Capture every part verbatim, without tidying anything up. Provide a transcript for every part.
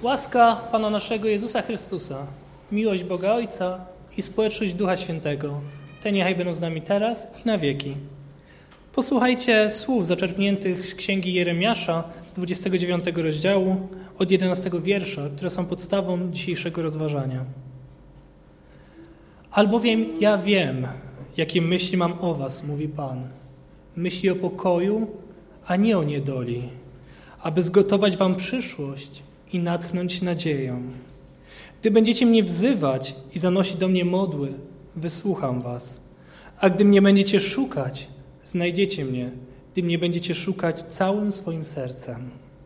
Łaska Pana naszego Jezusa Chrystusa, miłość Boga Ojca i społeczność Ducha Świętego, te niechaj będą z nami teraz i na wieki. Posłuchajcie słów zaczerpniętych z Księgi Jeremiasza z dwudziestego dziewiątego rozdziału od jedenastego wiersza, które są podstawą dzisiejszego rozważania. Albowiem ja wiem, jakie myśli mam o was, mówi Pan. Myśli o pokoju, a nie o niedoli, aby zgotować wam przyszłość i natchnąć nadzieją. Gdy będziecie mnie wzywać i zanosić do mnie modły, wysłucham was. A gdy mnie będziecie szukać, znajdziecie mnie, gdy mnie będziecie szukać całym swoim sercem.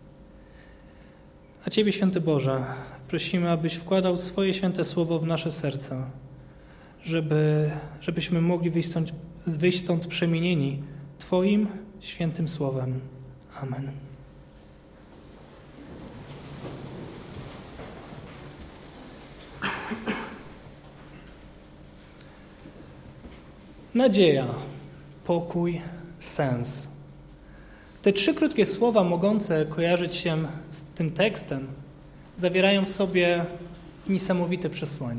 A Ciebie, Święty Boże, prosimy, abyś wkładał swoje święte słowo w nasze serca, żeby, żebyśmy mogli wyjść stąd, wyjść stąd przemienieni Twoim świętym słowem. Amen. Nadzieja, pokój, sens. Te trzy krótkie słowa mogące kojarzyć się z tym tekstem zawierają w sobie niesamowite przesłanie.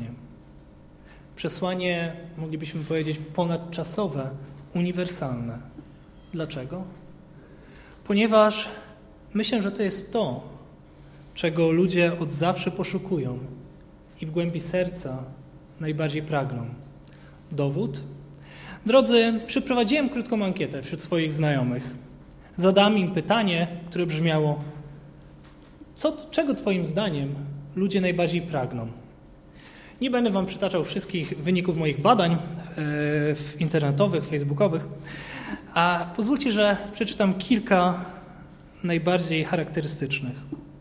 Przesłanie, moglibyśmy powiedzieć, ponadczasowe, uniwersalne. Dlaczego? Ponieważ myślę, że to jest to, czego ludzie od zawsze poszukują i w głębi serca najbardziej pragną. Dowód? Drodzy, przeprowadziłem krótką ankietę wśród swoich znajomych. Zadałem im pytanie, które brzmiało: co, czego Twoim zdaniem ludzie najbardziej pragną? Nie będę Wam przytaczał wszystkich wyników moich badań yy, internetowych, facebookowych, a pozwólcie, że przeczytam kilka najbardziej charakterystycznych.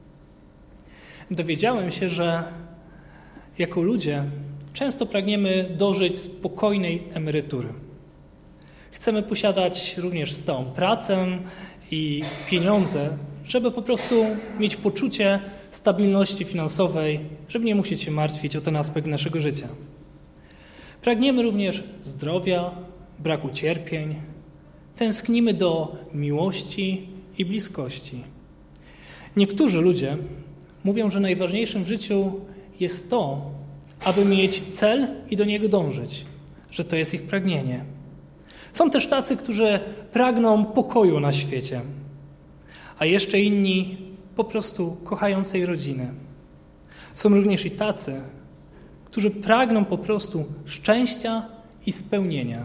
Dowiedziałem się, że jako ludzie często pragniemy dożyć spokojnej emerytury. Chcemy posiadać również stałą pracę i pieniądze, żeby po prostu mieć poczucie stabilności finansowej, żeby nie musieć się martwić o ten aspekt naszego życia. Pragniemy również zdrowia, braku cierpień. Tęsknimy do miłości i bliskości. Niektórzy ludzie mówią, że najważniejszym w życiu jest to, aby mieć cel i do niego dążyć, że to jest ich pragnienie. Są też tacy, którzy pragną pokoju na świecie, a jeszcze inni po prostu kochającej rodziny. Są również i tacy, którzy pragną po prostu szczęścia i spełnienia.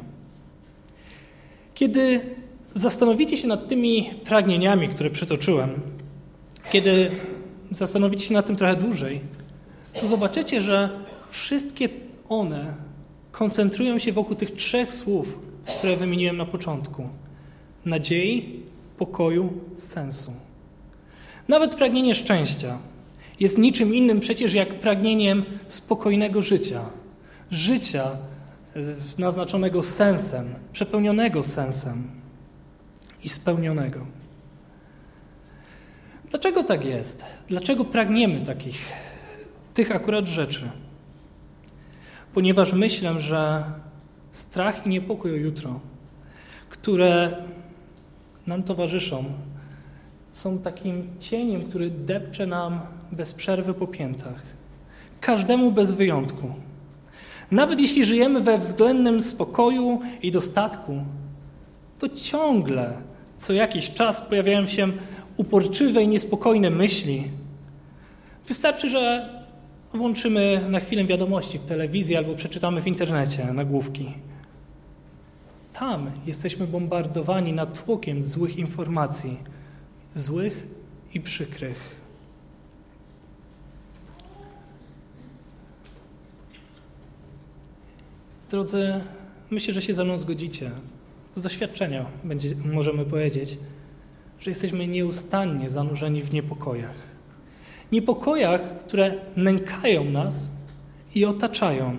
Kiedy zastanowicie się nad tymi pragnieniami, które przytoczyłem, kiedy zastanowicie się nad tym trochę dłużej, to zobaczycie, że wszystkie one koncentrują się wokół tych trzech słów, które wymieniłem na początku. Nadziei, pokoju, sensu. Nawet pragnienie szczęścia jest niczym innym przecież jak pragnieniem spokojnego życia. Życia naznaczonego sensem, przepełnionego sensem i spełnionego. Dlaczego tak jest? Dlaczego pragniemy takich, tych akurat rzeczy? Ponieważ myślę, że strach i niepokój o jutro, które nam towarzyszą, są takim cieniem, który depcze nam bez przerwy po piętach. Każdemu bez wyjątku. Nawet jeśli żyjemy we względnym spokoju i dostatku, to ciągle co jakiś czas pojawiają się uporczywe i niespokojne myśli. Wystarczy, że włączymy na chwilę wiadomości w telewizji albo przeczytamy w internecie nagłówki. Tam jesteśmy bombardowani natłokiem złych informacji, złych i przykrych. Drodzy, myślę, że się ze mną zgodzicie. Z doświadczenia będzie, możemy powiedzieć, że jesteśmy nieustannie zanurzeni w niepokojach. Niepokojach, które nękają nas i otaczają.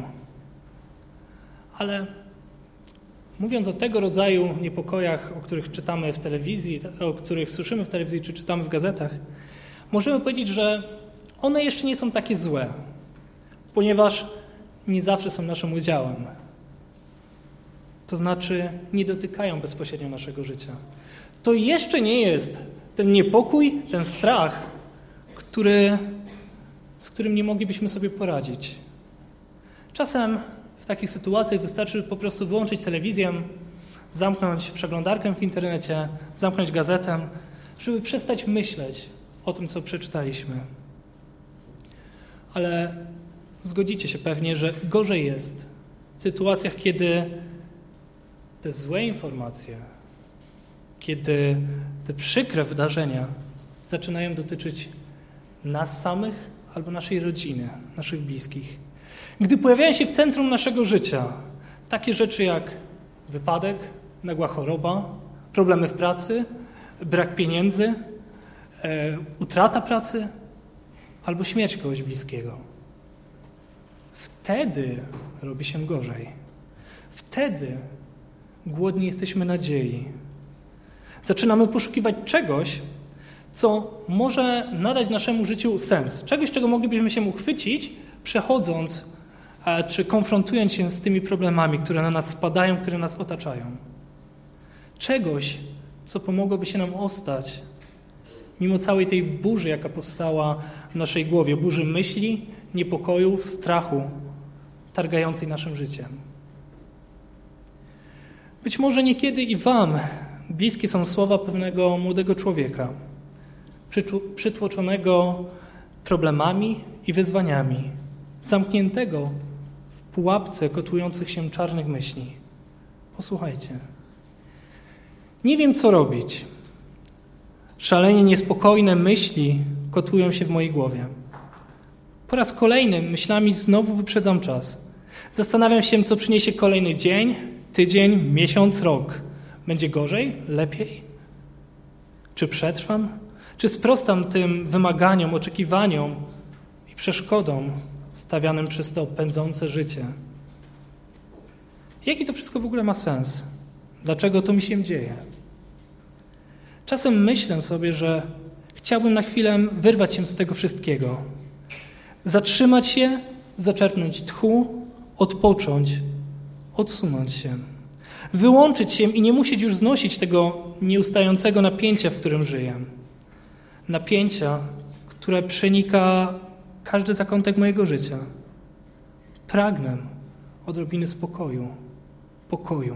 Ale mówiąc o tego rodzaju niepokojach, o których czytamy w telewizji, o których słyszymy w telewizji czy czytamy w gazetach, możemy powiedzieć, że one jeszcze nie są takie złe, ponieważ nie zawsze są naszym udziałem. To znaczy nie dotykają bezpośrednio naszego życia. To jeszcze nie jest ten niepokój, ten strach, który z którym nie moglibyśmy sobie poradzić. Czasem w takich sytuacjach wystarczy po prostu wyłączyć telewizję, zamknąć przeglądarkę w internecie, zamknąć gazetę, żeby przestać myśleć o tym, co przeczytaliśmy. Ale zgodzicie się pewnie, że gorzej jest w sytuacjach, kiedy te złe informacje, kiedy te przykre wydarzenia zaczynają dotyczyć nas samych albo naszej rodziny, naszych bliskich. Gdy pojawiają się w centrum naszego życia takie rzeczy jak wypadek, nagła choroba, problemy w pracy, brak pieniędzy, e, utrata pracy albo śmierć kogoś bliskiego. Wtedy robi się gorzej. Wtedy głodni jesteśmy nadziei. Zaczynamy poszukiwać czegoś, co może nadać naszemu życiu sens. Czegoś, czego moglibyśmy się uchwycić, przechodząc czy konfrontując się z tymi problemami, które na nas spadają, które nas otaczają. Czegoś, co pomogłoby się nam ostać, mimo całej tej burzy, jaka powstała w naszej głowie, burzy myśli, niepokojów, strachu, targającej naszym życiem. Być może niekiedy i wam bliskie są słowa pewnego młodego człowieka, przytłoczonego problemami i wyzwaniami, zamkniętego w pułapce kotłujących się czarnych myśli. Posłuchajcie. Nie wiem, co robić. Szalenie niespokojne myśli kotłują się w mojej głowie. Po raz kolejny myślami znowu wyprzedzam czas. Zastanawiam się, co przyniesie kolejny dzień, tydzień, miesiąc, rok. Będzie gorzej? Lepiej? Czy przetrwam? Czy sprostam tym wymaganiom, oczekiwaniom i przeszkodom stawianym przez to pędzące życie? Jaki to wszystko w ogóle ma sens? Dlaczego to mi się dzieje? Czasem myślę sobie, że chciałbym na chwilę wyrwać się z tego wszystkiego. Zatrzymać się, zaczerpnąć tchu, odpocząć, odsunąć się. Wyłączyć się i nie musieć już znosić tego nieustającego napięcia, w którym żyję. Napięcia, które przenika każdy zakątek mojego życia. Pragnę odrobiny spokoju, pokoju.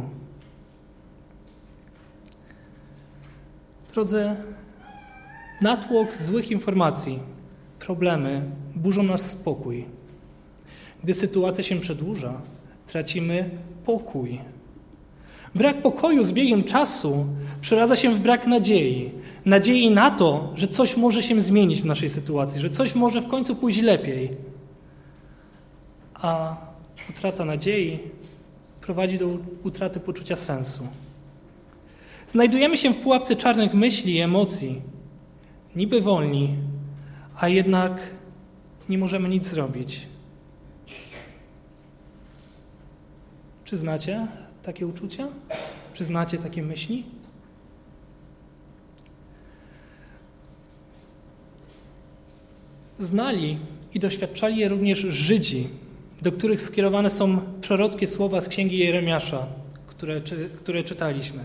Drodzy, natłok złych informacji, problemy burzą nasz spokój. Gdy sytuacja się przedłuża, tracimy pokój. Brak pokoju z biegiem czasu przeradza się w brak nadziei. Nadziei na to, że coś może się zmienić w naszej sytuacji, że coś może w końcu pójść lepiej. A utrata nadziei prowadzi do utraty poczucia sensu. Znajdujemy się w pułapce czarnych myśli i emocji. Niby wolni, a jednak nie możemy nic zrobić. Czy znacie takie uczucia? Czy znacie takie myśli? Znali i doświadczali je również Żydzi, do których skierowane są prorockie słowa z księgi Jeremiasza, które, czy, które czytaliśmy.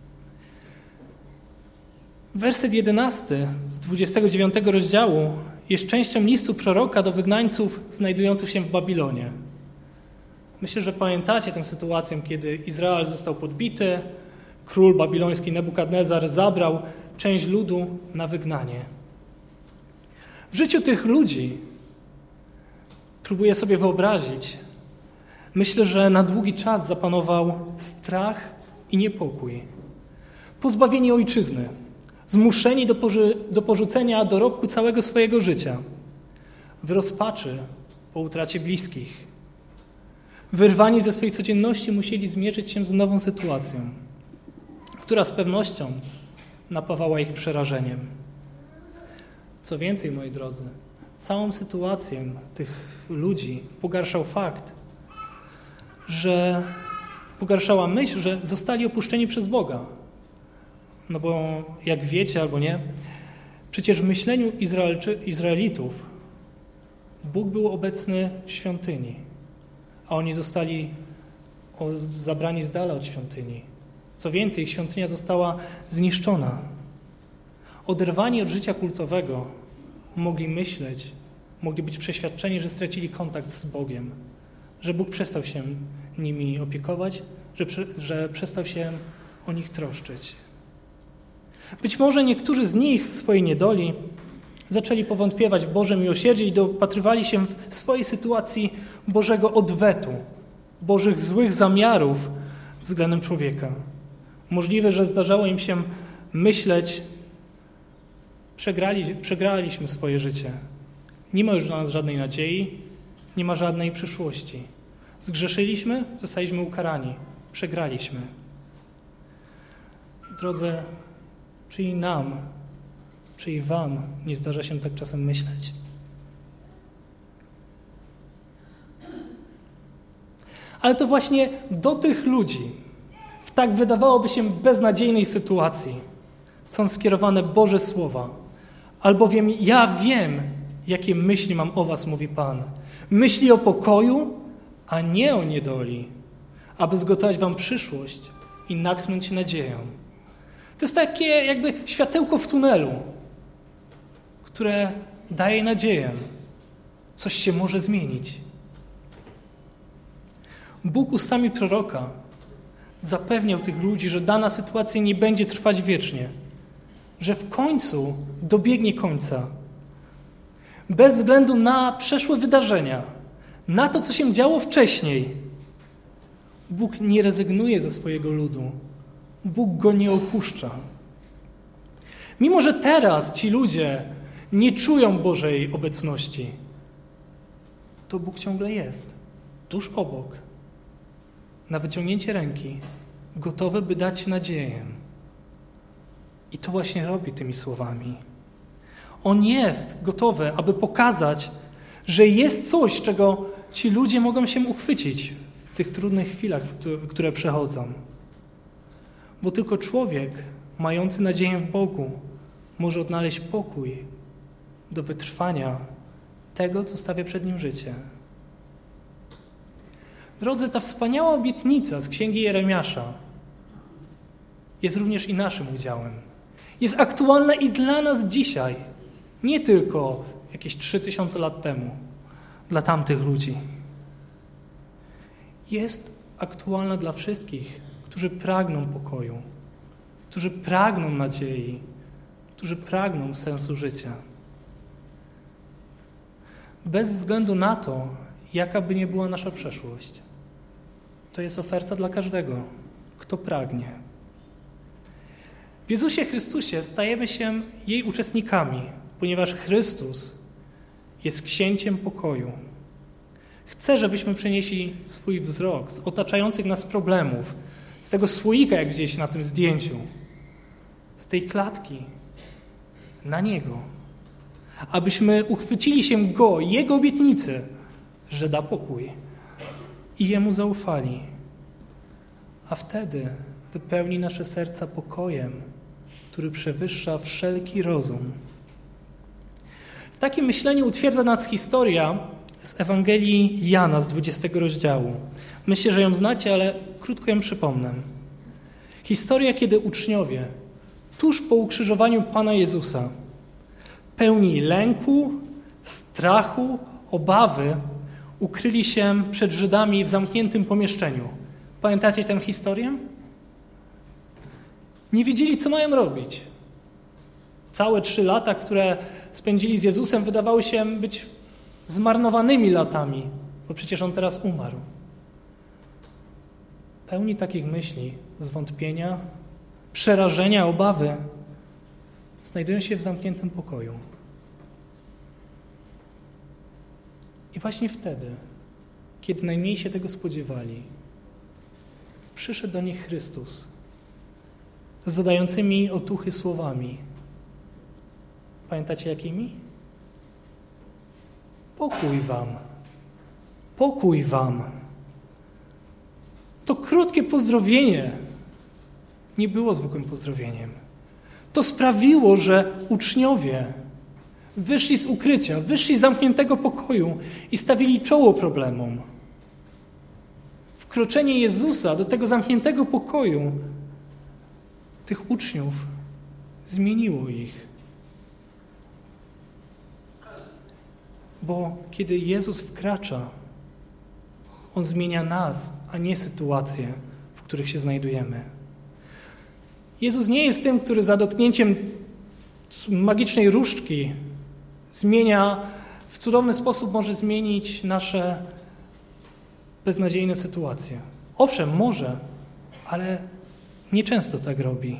Werset jedenasty z dwudziestego dziewiątego rozdziału jest częścią listu proroka do wygnańców znajdujących się w Babilonie. Myślę, że pamiętacie tę sytuację, kiedy Izrael został podbity, król babiloński Nebukadnezar zabrał część ludu na wygnanie. W życiu tych ludzi, próbuję sobie wyobrazić, myślę, że na długi czas zapanował strach i niepokój. Pozbawieni ojczyzny, zmuszeni do, poży- do porzucenia dorobku całego swojego życia, w rozpaczy po utracie bliskich. Wyrwani ze swojej codzienności musieli zmierzyć się z nową sytuacją, która z pewnością napawała ich przerażeniem. Co więcej, moi drodzy, całą sytuację tych ludzi pogarszał fakt, że pogarszała myśl, że zostali opuszczeni przez Boga. No bo jak wiecie albo nie, przecież w myśleniu Izraelczy, Izraelitów Bóg był obecny w świątyni, a oni zostali zabrani z dala od świątyni. Co więcej, ich świątynia została zniszczona. Oderwani od życia kultowego mogli myśleć, mogli być przeświadczeni, że stracili kontakt z Bogiem, że Bóg przestał się nimi opiekować, że, że przestał się o nich troszczyć. Być może niektórzy z nich w swojej niedoli zaczęli powątpiewać w Boże miłosierdzie i dopatrywali się w swojej sytuacji Bożego odwetu, Bożych złych zamiarów względem człowieka. Możliwe, że zdarzało im się myśleć, przegrali, przegraliśmy swoje życie. Nie ma już dla nas żadnej nadziei, nie ma żadnej przyszłości. Zgrzeszyliśmy, zostaliśmy ukarani, przegraliśmy. Drodzy, czy i nam, czy i wam nie zdarza się tak czasem myśleć? Ale to właśnie do tych ludzi, w tak wydawałoby się beznadziejnej sytuacji, są skierowane Boże słowa. Albowiem ja wiem, jakie myśli mam o was, mówi Pan. Myśli o pokoju, a nie o niedoli, aby zgotować wam przyszłość i natchnąć nadzieją. To jest takie jakby światełko w tunelu, które daje nadzieję. Coś się może zmienić. Bóg ustami proroka zapewniał tych ludzi, że dana sytuacja nie będzie trwać wiecznie, że w końcu dobiegnie końca. Bez względu na przeszłe wydarzenia, na to, co się działo wcześniej, Bóg nie rezygnuje ze swojego ludu. Bóg go nie opuszcza. Mimo że teraz ci ludzie nie czują Bożej obecności, to Bóg ciągle jest, tuż obok, na wyciągnięcie ręki, gotowy, by dać nadzieję. I to właśnie robi tymi słowami. On jest gotowy, aby pokazać, że jest coś, czego ci ludzie mogą się uchwycić w tych trudnych chwilach, które przechodzą. Bo tylko człowiek, mający nadzieję w Bogu, może odnaleźć pokój do wytrwania tego, co stawia przed nim życie. Drodzy, ta wspaniała obietnica z Księgi Jeremiasza jest również i naszym udziałem. Jest aktualna i dla nas dzisiaj, nie tylko jakieś trzy tysiące lat temu, dla tamtych ludzi. Jest aktualna dla wszystkich, którzy pragną pokoju, którzy pragną nadziei, którzy pragną sensu życia. Bez względu na to, jaka by nie była nasza przeszłość. To jest oferta dla każdego, kto pragnie. W Jezusie Chrystusie stajemy się jej uczestnikami, ponieważ Chrystus jest księciem pokoju. Chce, żebyśmy przenieśli swój wzrok z otaczających nas problemów, z tego słoika, jak gdzieś na tym zdjęciu, z tej klatki na Niego. Abyśmy uchwycili się Go, Jego obietnicy, że da pokój i Jemu zaufali. A wtedy wypełni nasze serca pokojem, który przewyższa wszelki rozum. W takim myśleniu utwierdza nas historia z Ewangelii Jana z dwudziestego rozdziału. Myślę, że ją znacie, ale krótko ją przypomnę. Historia, kiedy uczniowie tuż po ukrzyżowaniu Pana Jezusa, pełni lęku, strachu, obawy, ukryli się przed Żydami w zamkniętym pomieszczeniu. Pamiętacie tę historię? Nie wiedzieli, co mają robić. Całe trzy lata, które spędzili z Jezusem, wydawały się być zmarnowanymi latami, bo przecież On teraz umarł. Pełni takich myśli, zwątpienia, przerażenia, obawy, znajdują się w zamkniętym pokoju. I właśnie wtedy, kiedy najmniej się tego spodziewali, przyszedł do nich Chrystus z dodającymi otuchy słowami. Pamiętacie jakimi? Pokój wam. Pokój wam. To krótkie pozdrowienie nie było zwykłym pozdrowieniem. To sprawiło, że uczniowie wyszli z ukrycia, wyszli z zamkniętego pokoju i stawili czoło problemom. Wkroczenie Jezusa do tego zamkniętego pokoju tych uczniów zmieniło ich. Bo kiedy Jezus wkracza, On zmienia nas, a nie sytuacje, w których się znajdujemy. Jezus nie jest tym, który za dotknięciem magicznej różdżki zmienia, w cudowny sposób może zmienić nasze beznadziejne sytuacje. Owszem, może, ale nieczęsto tak robi.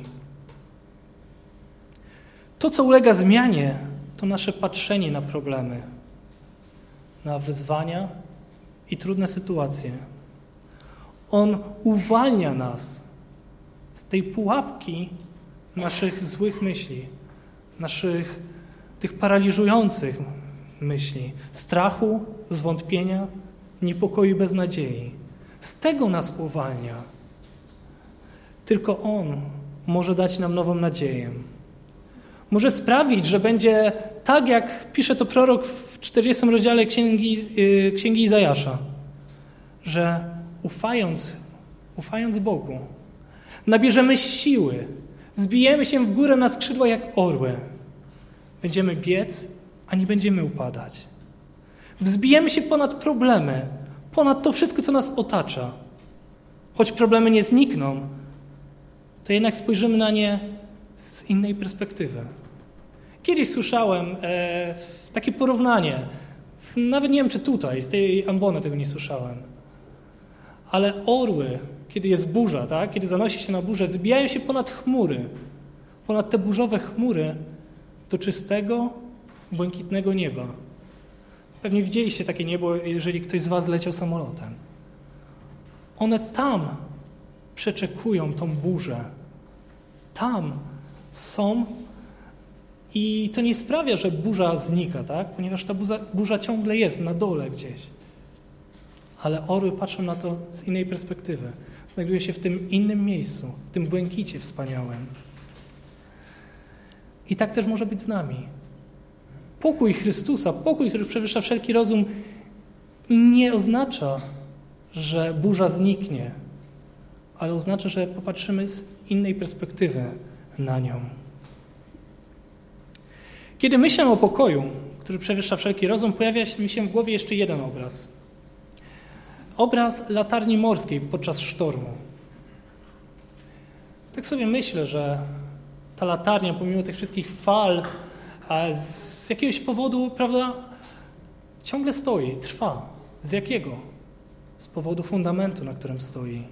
To, co ulega zmianie, to nasze patrzenie na problemy, na wyzwania i trudne sytuacje. On uwalnia nas z tej pułapki naszych złych myśli, naszych tych paraliżujących myśli, strachu, zwątpienia, niepokoju i beznadziei. Z tego nas uwalnia. Tylko On może dać nam nową nadzieję. Może sprawić, że będzie tak, jak pisze to prorok w czterdziestym rozdziale Księgi, yy, Księgi Izajasza, że ufając, ufając Bogu, nabierzemy siły, zbijemy się w górę na skrzydła jak orły. Będziemy biec, a nie będziemy upadać. Wzbijemy się ponad problemy, ponad to wszystko, co nas otacza. Choć problemy nie znikną, to jednak spojrzymy na nie z innej perspektywy. Kiedyś słyszałem e, takie porównanie, nawet nie wiem, czy tutaj, z tej ambony tego nie słyszałem, ale orły, kiedy jest burza, tak? Kiedy zanosi się na burzę, wzbijają się ponad chmury, ponad te burzowe chmury do czystego, błękitnego nieba. Pewnie widzieliście takie niebo, jeżeli ktoś z was leciał samolotem. One tam przeczekują tą burzę. Tam są i to nie sprawia, że burza znika, tak? Ponieważ ta burza, burza ciągle jest na dole gdzieś. Ale orły patrzą na to z innej perspektywy. Znajduje się w tym innym miejscu, w tym błękicie wspaniałym. I tak też może być z nami. Pokój Chrystusa, pokój, który przewyższa wszelki rozum, nie oznacza, że burza zniknie, ale oznacza, że popatrzymy z innej perspektywy na nią. Kiedy myślę o pokoju, który przewyższa wszelki rozum, pojawia mi się w głowie jeszcze jeden obraz. Obraz latarni morskiej podczas sztormu. Tak sobie myślę, że ta latarnia, pomimo tych wszystkich fal, a z jakiegoś powodu, prawda, ciągle stoi, trwa. Z jakiego? Z powodu fundamentu, na którym stoi.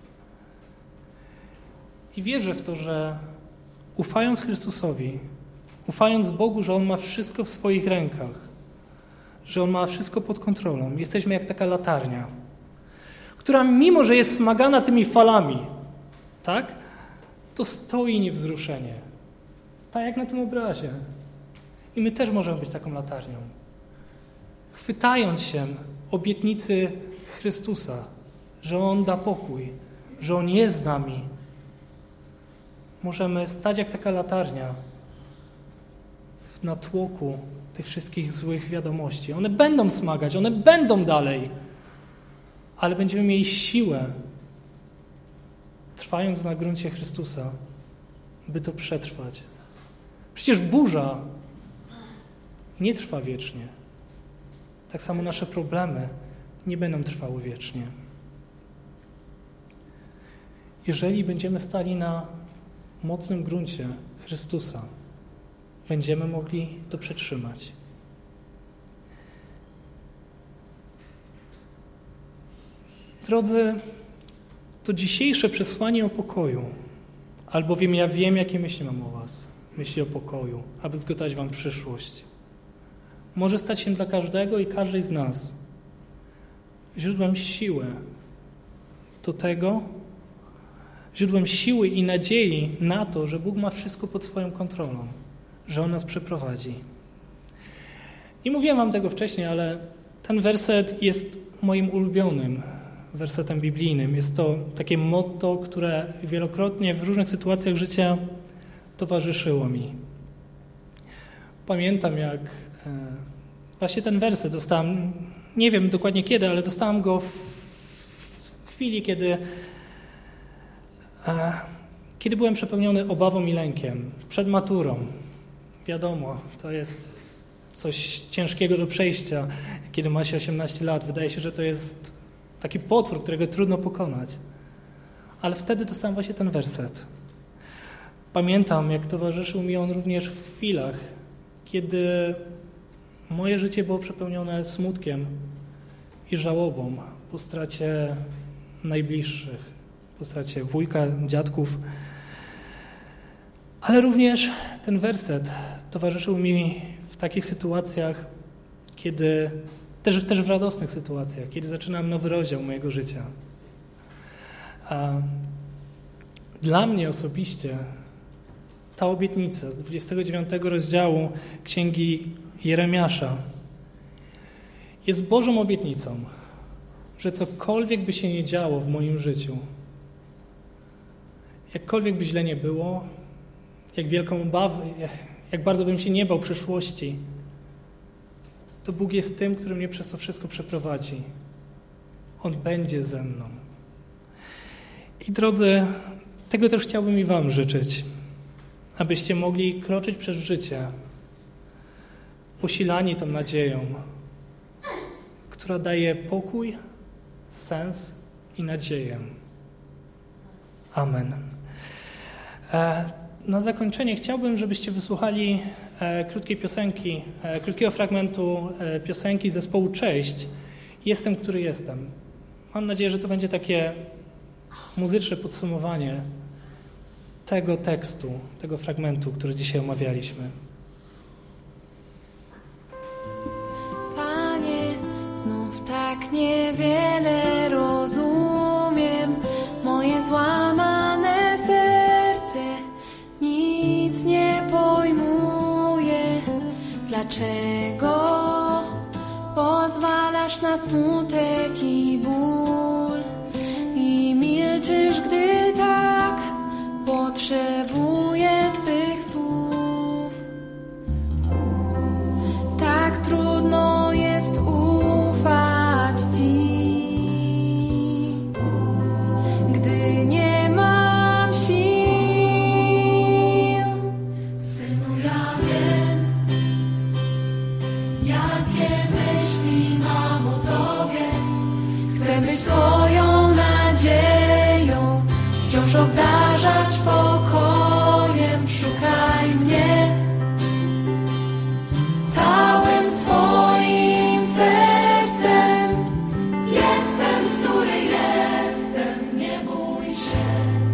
I wierzę w to, że ufając Chrystusowi, ufając Bogu, że On ma wszystko w swoich rękach, że On ma wszystko pod kontrolą, jesteśmy jak taka latarnia, która mimo, że jest smagana tymi falami, tak, to stoi niewzruszenie. Tak jak na tym obrazie. I my też możemy być taką latarnią. Chwytając się obietnicy Chrystusa, że On da pokój, że On jest z nami, możemy stać jak taka latarnia w natłoku tych wszystkich złych wiadomości. One będą smagać, one będą dalej, ale będziemy mieli siłę, trwając na gruncie Chrystusa, by to przetrwać. Przecież burza nie trwa wiecznie. Tak samo nasze problemy nie będą trwały wiecznie. Jeżeli będziemy stali na mocnym gruncie Chrystusa, będziemy mogli to przetrzymać. Drodzy, to dzisiejsze przesłanie o pokoju, albowiem ja wiem, jakie myśli mam o was, myśli o pokoju, aby zgotować wam przyszłość, może stać się dla każdego i każdej z nas źródłem siły do tego, źródłem siły i nadziei na to, że Bóg ma wszystko pod swoją kontrolą, że On nas przeprowadzi. Nie mówiłem wam tego wcześniej, ale ten werset jest moim ulubionym wersetem biblijnym. Jest to takie motto, które wielokrotnie w różnych sytuacjach życia towarzyszyło mi. Pamiętam, jak właśnie ten werset dostałem, nie wiem dokładnie kiedy, ale dostałem go w chwili, kiedy, kiedy byłem przepełniony obawą i lękiem przed maturą. Wiadomo, to jest coś ciężkiego do przejścia, kiedy ma się osiemnaście lat. Wydaje się, że to jest taki potwór, którego trudno pokonać. Ale wtedy dostałem właśnie ten werset. Pamiętam, jak towarzyszył mi on również w chwilach, kiedy moje życie było przepełnione smutkiem i żałobą po stracie najbliższych, po stracie wujka, dziadków. Ale również ten werset towarzyszył mi w takich sytuacjach, kiedy też, też w radosnych sytuacjach, kiedy zaczynałem nowy rozdział mojego życia. A dla mnie osobiście ta obietnica z dwudziestego dziewiątego rozdziału Księgi Jeremiasza jest Bożą obietnicą, że cokolwiek by się nie działo w moim życiu, jakkolwiek by źle nie było, jak wielką obawę, jak bardzo bym się nie bał przyszłości, to Bóg jest tym, który mnie przez to wszystko przeprowadzi. On będzie ze mną. I drodzy, tego też chciałbym i wam życzyć, abyście mogli kroczyć przez życie posilani tą nadzieją, która daje pokój, sens i nadzieję. Amen. Na zakończenie chciałbym, żebyście wysłuchali krótkiej piosenki, krótkiego fragmentu piosenki zespołu Cześć. Jestem, który jestem. Mam nadzieję, że to będzie takie muzyczne podsumowanie tego tekstu, tego fragmentu, który dzisiaj omawialiśmy. Panie, znów tak niewiele rozumiem, moje złamane serce nic nie pojmuje. Dlaczego pozwalasz na smutek i ból i milczysz, gdy tak potrzebuję Twych słów? Tak trudno jest ufać Ci, gdy nie mam sił. Synu, ja wiem, jakie myśli mam o Tobie. Chcę być Twoją nadzieją, wciąż obdarzać pokojem. Szukaj mnie całym swoim sercem. Jestem, który jestem, nie bój się.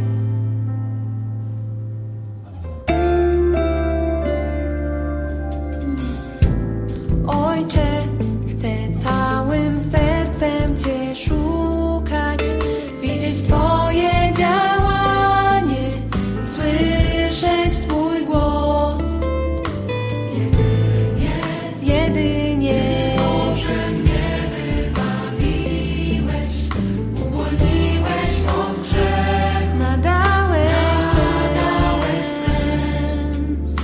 Ojcze, chcę całym sercem Cię szukać, widzieć Twoje działanie, słyszeć Twój głos. Jedynie, jedynie Boże mnie wybawiłeś, uwolniłeś od grzechu, nadałeś, nadałeś sens,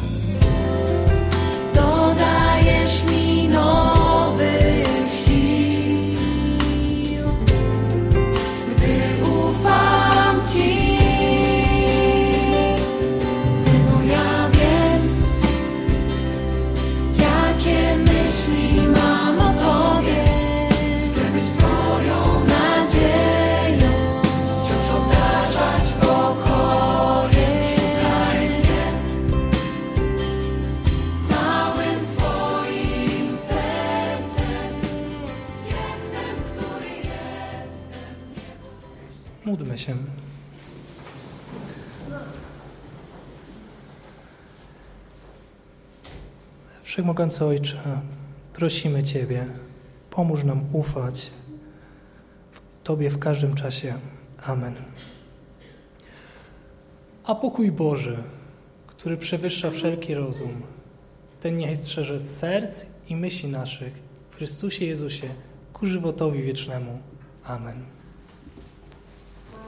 dodajesz mi nowych sił, gdy ufam Ci. Synu, ja wiem, jakie myśli mam o Tobie. Chcę być Twoją nadzieją, wciąż obdarzać pokojem. Szukaj mnie całym swoim sercem. Jestem, który jestem. Módlmy się. Wszechmogący Ojcze, prosimy Ciebie, pomóż nam ufać w Tobie w każdym czasie. Amen. A pokój Boży, który przewyższa wszelki rozum, ten niechaj strzeże serc i myśli naszych w Chrystusie Jezusie ku żywotowi wiecznemu. Amen.